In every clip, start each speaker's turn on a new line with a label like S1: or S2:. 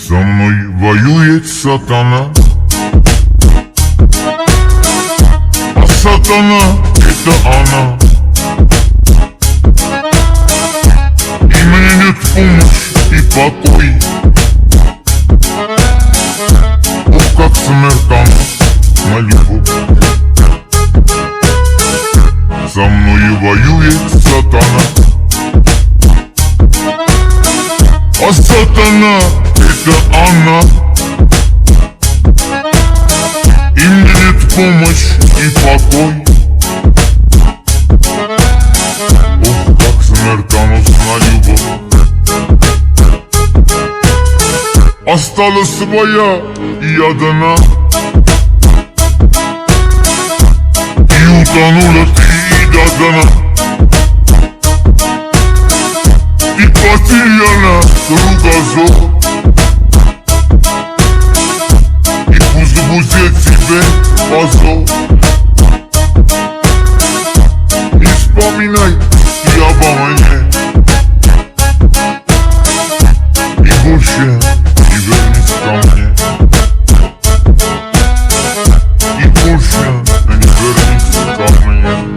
S1: Со мной воюет сатана, а сатана — это она. И мне нет помощи и покой. Ох, как смертоносна любовь. Со мной воюет сатана, а сатана — это она. И мне нет помощи и покой. Ох, как смертоносна любовь. Осталась своя и одна, и утонула ты до дна. И потеряна кругозор, и пусть будет тебе позор. Не вспоминай и обо мне, и больше не вернись ко мне, и больше не вернись ко мне.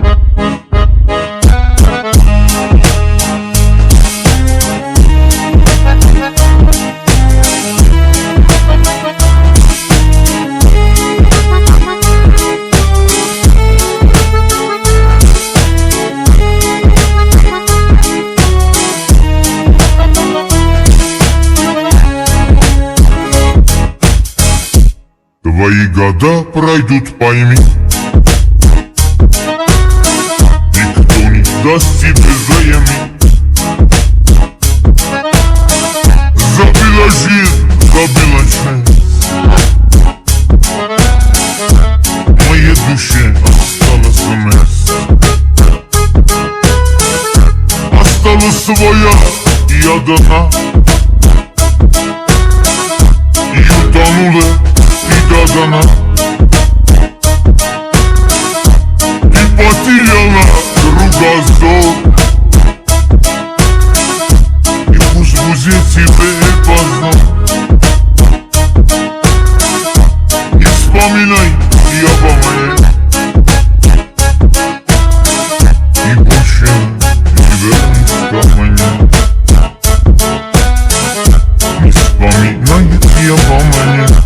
S1: Твои года пройдут, пойми, никто не даст тебе взаймы. Забила жизнь, забила честь, в моей душе осталось место. Осталась своя и одна, и утонула до дна, и потеряла кругозор, и пусть будет тебе позор. Не вспоминай и обо мне, и больше не вернись ко мне. Не вспоминай и обо мне.